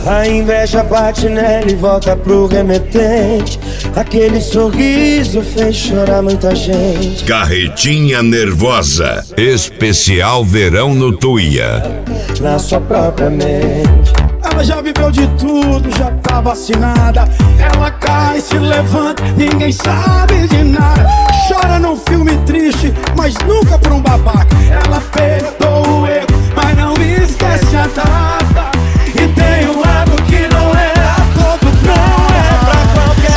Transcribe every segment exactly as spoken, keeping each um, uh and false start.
A inveja bate nela e volta pro remetente. Aquele sorriso fez chorar muita gente. Carretinha Nervosa, especial verão no Tuia. Na sua própria mente. Ela já viveu de tudo, já tá vacinada. Ela cai, se levanta, ninguém sabe de nada. Chora num filme triste, mas nunca por um babaca. Ela perdoa o erro, mas não esquece a data. E tem um lado que não é a todo, não é pra qualquer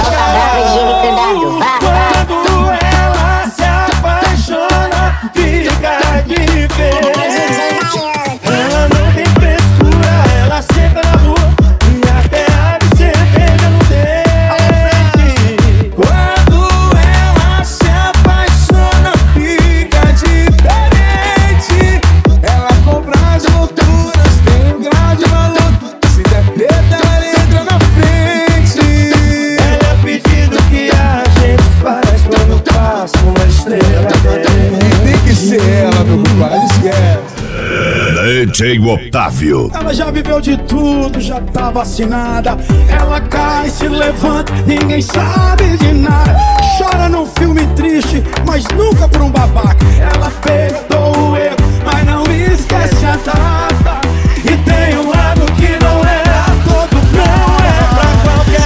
cara. Quando ela se apaixona, fica diferente. Ela não tem frescura, ela senta na rua e até abre cerveja no dente. Quando ela se apaixona, fica diferente. Ela compra as loucuras, tem um grande maluco. Se der preta, ela entra na frente. Ela é pedido que a gente faz quando passa uma estrela. Tem que ser ela, meu compadre, esquece. D J Otávio. Ela já viveu de tudo, já tá vacinada. Ela cai, se levanta, ninguém sabe de nada. Chora num filme triste, mas nunca por um babaca. Ela perdoa o erro, mas não esquece a data. E tem um lado que não é a todo, não é pra qualquer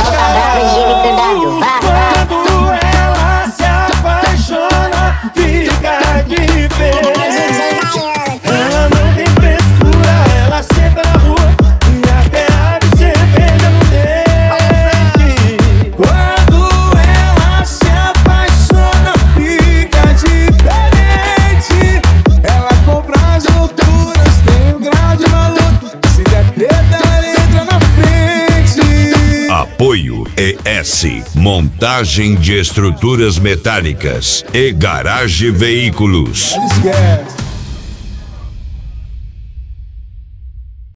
cara. Quando ela se apaixona, fica diferente. Ela não tem frescura, ela senta na rua e até abre cerveja no dente. Quando ela se apaixona, fica diferente. Ela compra as loucuras, tem um grande maluco. Se der preta, ela entra na frente. Apoio E S, montagem de estruturas metálicas e Garage Veículos. Esquece.